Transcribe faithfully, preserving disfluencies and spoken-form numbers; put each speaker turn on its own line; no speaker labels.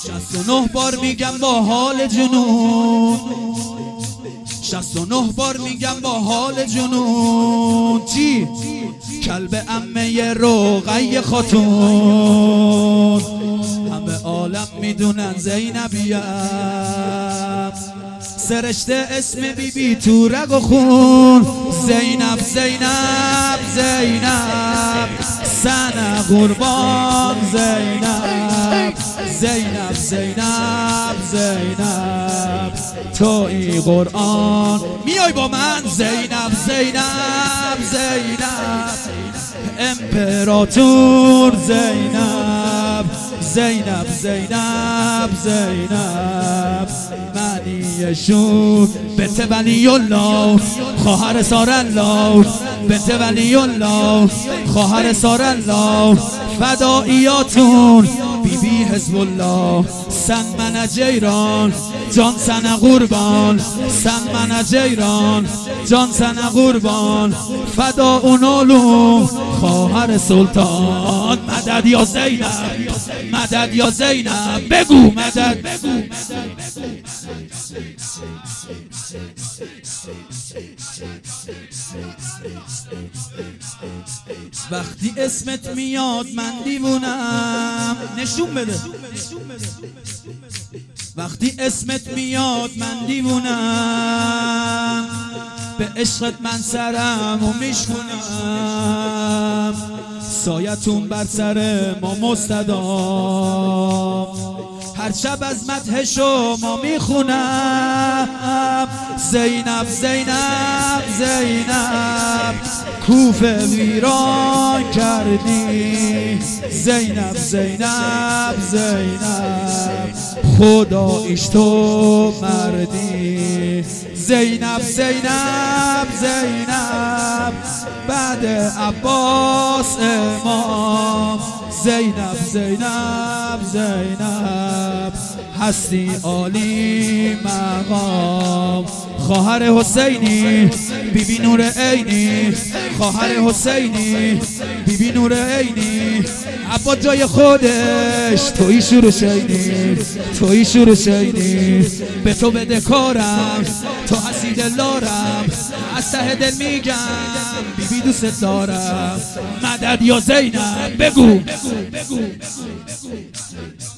شصت و نه بار میگم با حال جنون، شصت و نه بار میگم با حال جنون. چی؟ کلب عمه رقیه خاتون، همه عالم میدونن زینبیم، سرشته اسم بی بی تو رگ و خون. زینب زینب زینب سنه قربان، زینب زینب زینب زینب توی قرآن. میای با من؟ زینب زینب زینب امپراتور، زینب زینب زینب زینب منیشون. بنت ولی الله خواهر سارالله، بنت ولی الله خواهر سارالله، فداییاتون بی بی حزب الله. سن من جیران جان سن قربان، سن من جیران جان سن قربان، فدا اون علوم خواهر سلطان. مدد یا زینب، مدد یا زینب، بگو مدد. وقتی اسمت میاد من دیوونم، نشون بده. وقتی اسمت میاد من دیوونم، به عشقت من سرمو میشکنم، سایتون بر سر ما مستدام، هر شب از مدح شما میخونم. زینب زینب زینب کوفه ویران کردی، زینب زینب زینب خداییش تو مردی. زینب زینب زینب بعد عباس امام، زینب زینب زینب هستی عالی مقام. خواهر حسینی بی بی نور عینی، خواهر حسینی بی بی نور عینی، عبا جای خودش توی شروع شینی، توی شروع شینی. به تو بده کارم تو هستی دلارم، از ته دل میگم بی بی دوست دارم. مدد یا زینب، بگو.